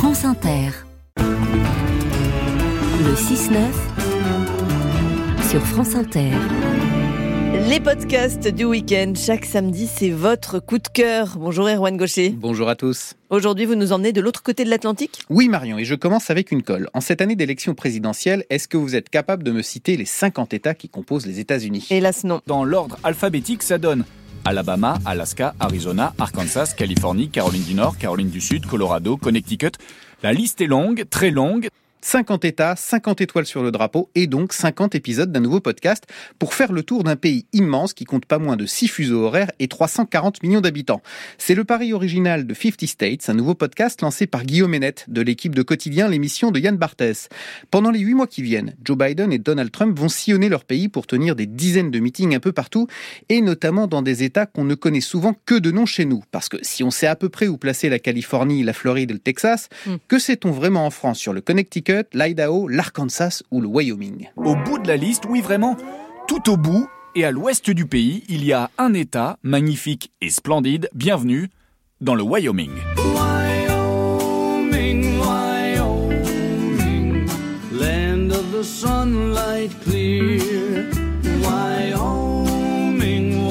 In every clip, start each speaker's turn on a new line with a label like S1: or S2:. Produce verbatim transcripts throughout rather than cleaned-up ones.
S1: France Inter. Le six neuf sur France Inter.
S2: Les podcasts du week-end, chaque samedi, c'est votre coup de cœur. Bonjour Erwan Gaucher.
S3: Bonjour à tous.
S2: Aujourd'hui, vous nous emmenez de l'autre côté de l'Atlantique ?
S3: Oui Marion, et je commence avec une colle. En cette année d'élection présidentielle, est-ce que vous êtes capable de me citer les cinquante États qui composent les États-Unis ?
S2: Hélas non.
S4: Dans l'ordre alphabétique, ça donne Alabama, Alaska, Arizona, Arkansas, Californie, Caroline du Nord, Caroline du Sud, Colorado, Connecticut. La liste est longue, très longue.
S3: cinquante États, cinquante étoiles sur le drapeau et donc cinquante épisodes d'un nouveau podcast pour faire le tour d'un pays immense qui compte pas moins de six fuseaux horaires et trois cent quarante millions d'habitants. C'est le pari original de cinquante States, un nouveau podcast lancé par Guillaume Hénette de l'équipe de Quotidien, l'émission de Yann Barthès. Pendant les huit mois qui viennent, Joe Biden et Donald Trump vont sillonner leur pays pour tenir des dizaines de meetings un peu partout et notamment dans des États qu'on ne connaît souvent que de nom chez nous. Parce que si on sait à peu près où placer la Californie, la Floride et le Texas, mm. que sait-on vraiment en France sur le Connecticut, l'Idaho, l'Arkansas ou le Wyoming?
S4: Au bout de la liste, oui vraiment, tout au bout et à l'ouest du pays, il y a un État magnifique et splendide. Bienvenue dans le Wyoming. Wyoming, Wyoming, land of the sunlight clear.
S3: Wyoming,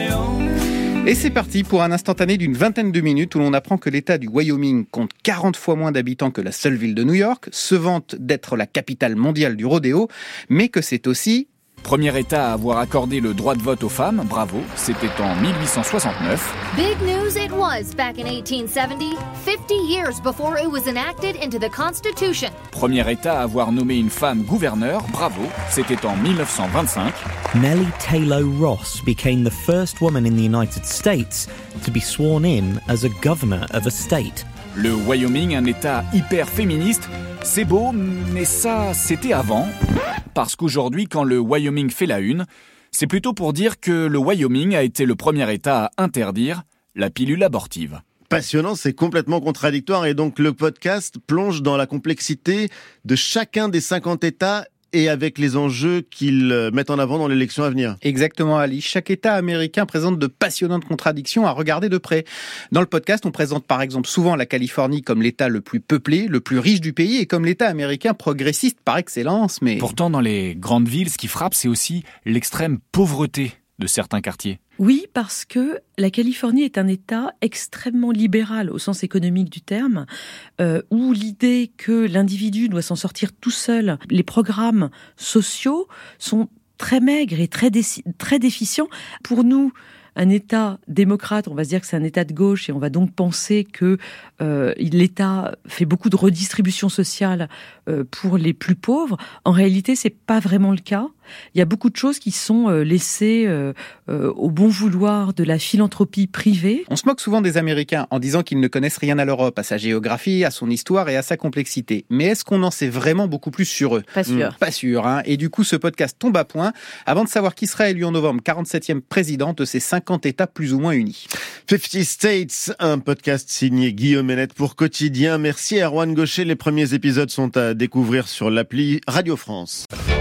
S3: Wyoming. Et c'est parti pour un instantané d'une vingtaine de minutes où l'on apprend que l'État du Wyoming compte quarante fois moins d'habitants que la seule ville de New York, se vante d'être la capitale mondiale du rodéo, mais que c'est aussi...
S4: Premier État à avoir accordé le droit de vote aux femmes, bravo, c'était en dix-huit cent soixante-neuf.
S5: Big news it was back in eighteen seventy, fifty years before it was enacted into the Constitution.
S4: Premier État à avoir nommé une femme gouverneure, bravo, c'était en dix-neuf cent vingt-cinq.
S6: Nellie Taylor Ross became the first woman in the United States to be sworn in as a governor of a state.
S4: Le Wyoming, un État hyper féministe, c'est beau, mais ça, c'était avant. Parce qu'aujourd'hui, quand le Wyoming fait la une, c'est plutôt pour dire que le Wyoming a été le premier État à interdire la pilule abortive.
S7: Passionnant, c'est complètement contradictoire et donc le podcast plonge dans la complexité de chacun des cinquante États et avec les enjeux qu'ils mettent en avant dans l'élection à venir.
S3: Exactement, Ali. Chaque État américain présente de passionnantes contradictions à regarder de près. Dans le podcast, on présente par exemple souvent la Californie comme l'État le plus peuplé, le plus riche du pays et comme l'État américain progressiste par excellence, mais...
S4: Pourtant, dans les grandes villes, ce qui frappe, c'est aussi l'extrême pauvreté de certains quartiers.
S8: Oui, parce que la Californie est un État extrêmement libéral au sens économique du terme, euh, où l'idée que l'individu doit s'en sortir tout seul, les programmes sociaux sont très maigres et très, dé- très déficients. Pour nous, un État démocrate, on va se dire que c'est un État de gauche et on va donc penser que euh, l'État fait beaucoup de redistribution sociale euh, pour les plus pauvres. En réalité, c'est pas vraiment le cas. Il y a beaucoup de choses qui sont euh, laissées euh, euh, au bon vouloir de la philanthropie privée.
S3: On se moque souvent des Américains en disant qu'ils ne connaissent rien à l'Europe, à sa géographie, à son histoire et à sa complexité. Mais est-ce qu'on en sait vraiment beaucoup plus sur eux ?
S2: Pas sûr.
S3: Mmh, pas sûr, hein. Et du coup, ce podcast tombe à point avant de savoir qui sera élu en novembre, quarante-septième président de ces cinquante États plus ou moins unis.
S7: cinquante States, un podcast signé Guillaume Hénette pour Quotidien. Merci à Erwan Gaucher. Les premiers épisodes sont à découvrir sur l'appli Radio France.